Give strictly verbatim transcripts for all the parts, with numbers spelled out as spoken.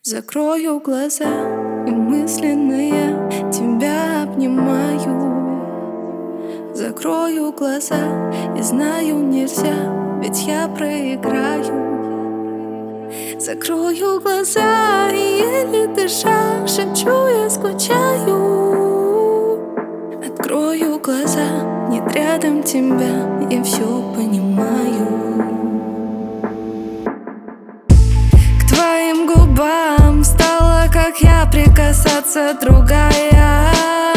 Закрою глаза и мысленно я тебя обнимаю. Закрою глаза и знаю, нельзя, ведь я проиграю. Закрою глаза и еле дыша шепчу, я скучаю. Открою глаза, нет рядом тебя, я все понимаю. К твоим губам стала, как я, прикасаться другая.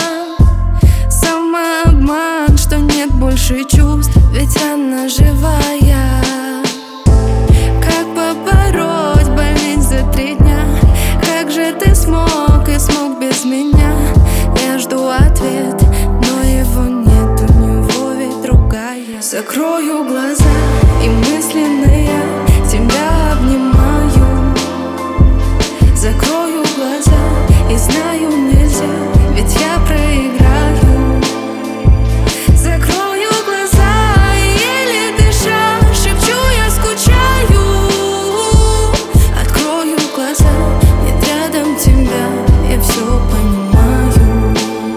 Самообман, что нет больше чувств, ведь она живая. Как побороть болезнь за три дня? Как же ты смог и смог без меня? Я жду ответ, но его нет, у него ведь другая. Закрою глаза и мысленно я тебя обнимаю. Закрою глаза и знаю, нельзя, ведь я проиграю. Закрою глаза и еле дыша шепчу, я скучаю. Открою глаза, нет рядом тебя, я все понимаю.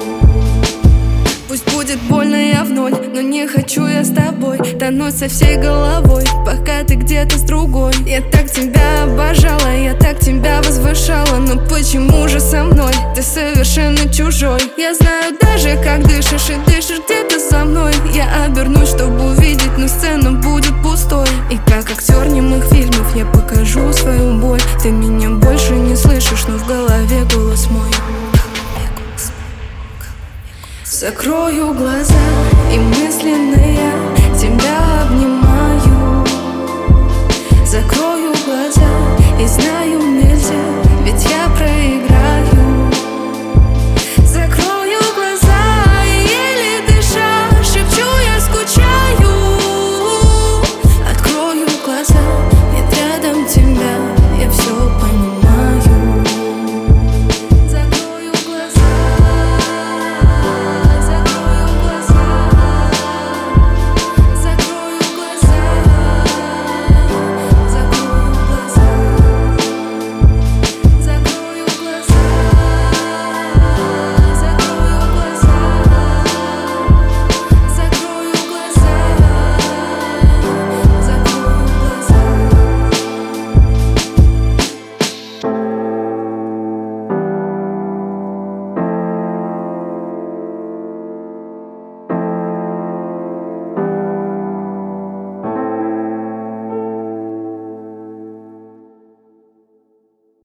Пусть будет больно, я в ноль, но не хочу я с тобой тонуть со всей головой, пока ты где-то с другой. Я так тебя обожала, я так тебя возвышала, но почему же со мной ты совершенно чужой? Я знаю даже, как дышишь, и дышишь где-то со мной. Я обернусь, чтобы увидеть, но сцена будет пустой. И как актер немых фильмов я покажу свою боль. Ты меня больше не слышишь, но в голове голос мой. Закрою глаза и мысленно я тебя обнимаю. Закрою глаза и знаю,